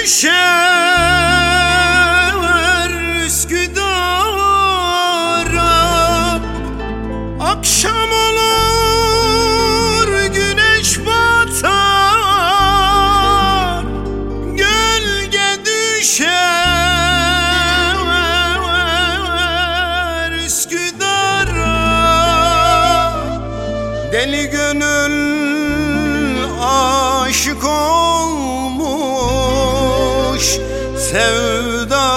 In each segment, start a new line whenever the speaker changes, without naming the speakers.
düşer Üsküdar'a, akşam olur güneş batar, gölge düşer Üsküdar'a. Deli gönül aşık olmuş, sevda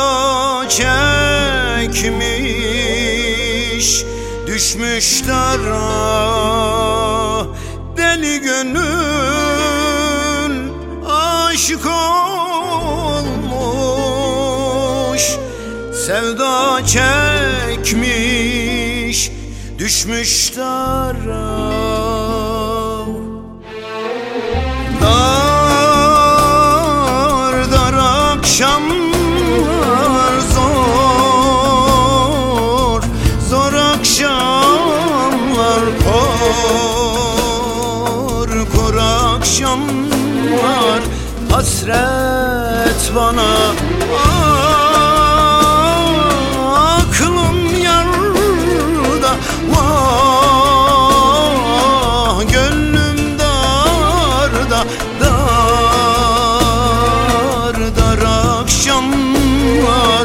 çekmiş, düşmüş dara. Deli gönül aşık olmuş, sevda çekmiş, düşmüş dara. Dar dar akşamlar, zor zor akşamlar, kor kor akşamlar, hasret bana. Aklım yarda, vah gönlüm darda. Dar dar akşamlar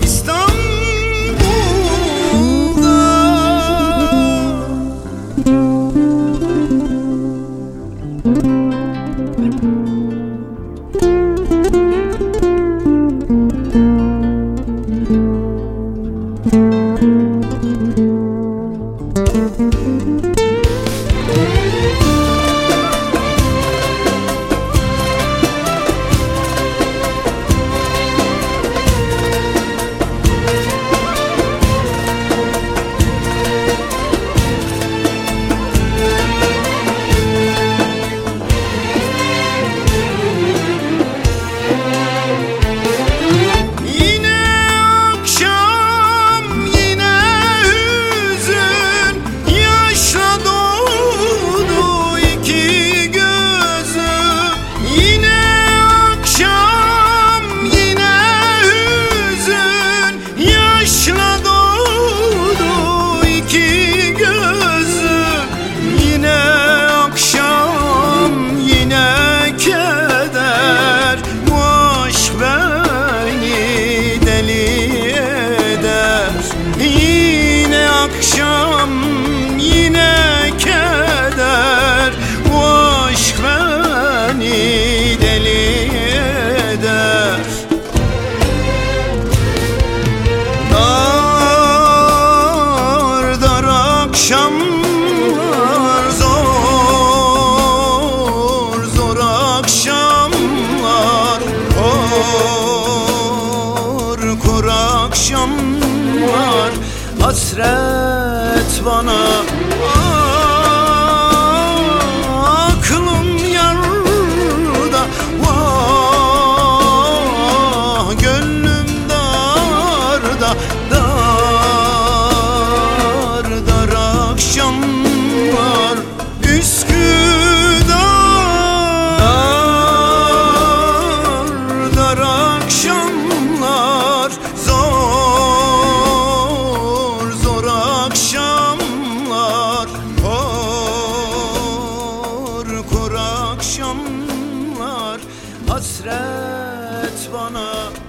İstanbul'da. Akşam yine keder, bu aşk beni deli eder. Dar dar akşamlar, zor zor akşamlar, kor kor akşamlar, hasret bana. Aklım yarda, vah gönlüm darda. Dar dar akşamlar Üsküdar. Dar dar akşamlar, akşamlar, hasret bana.